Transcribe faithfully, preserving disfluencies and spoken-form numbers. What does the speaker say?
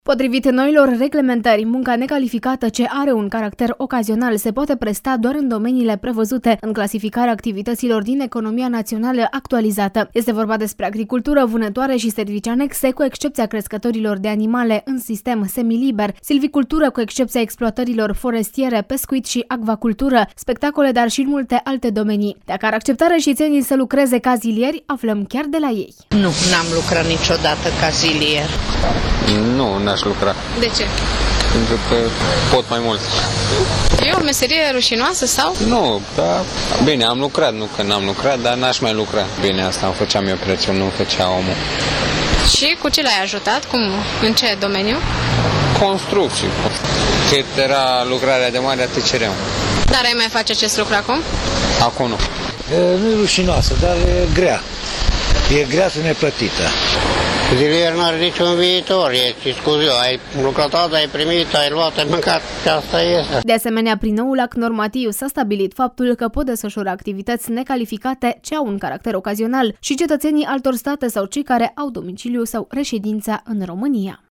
Potrivit noilor reglementări, munca necalificată ce are un caracter ocazional se poate presta doar în domeniile prevăzute în clasificarea activităților din economia națională actualizată. Este vorba despre agricultură, vânătoare și servicii anexe, cu excepția crescătorilor de animale în sistem semiliber, silvicultură cu excepția exploatărilor forestiere, pescuit și acvacultură, spectacole, dar și în multe alte domenii. Dacă ar accepta rășițenii să lucreze ca zilieri, aflăm chiar de la ei. Nu, n-am lucrat niciodată ca zilier. Nu, n-aș lucra. De ce? Pentru că pot mai mult. E o meserie rușinoasă sau? Nu, dar bine, am lucrat, nu că n-am lucrat, dar n-aș mai lucra. Bine, asta îmi făceam eu prețul, nu făcea omul. Și cu ce l-ai ajutat? Cum? În ce domeniu? Construcții. Cât era lucrarea de mare, atât ceream. Dar ai mai face acest lucru acum? Acum nu. E, nu e rușinoasă, dar e grea. E grea și neplătită. Zilier nu are niciun viitor, e scuze, ai lucrat azi, ai primit, ai luat, ai mâncat și asta este. De asemenea, prin noul act normativ s-a stabilit faptul că pot desfășura activități necalificate ce au un caracter ocazional și cetățenii altor state sau cei care au domiciliu sau reședința în România.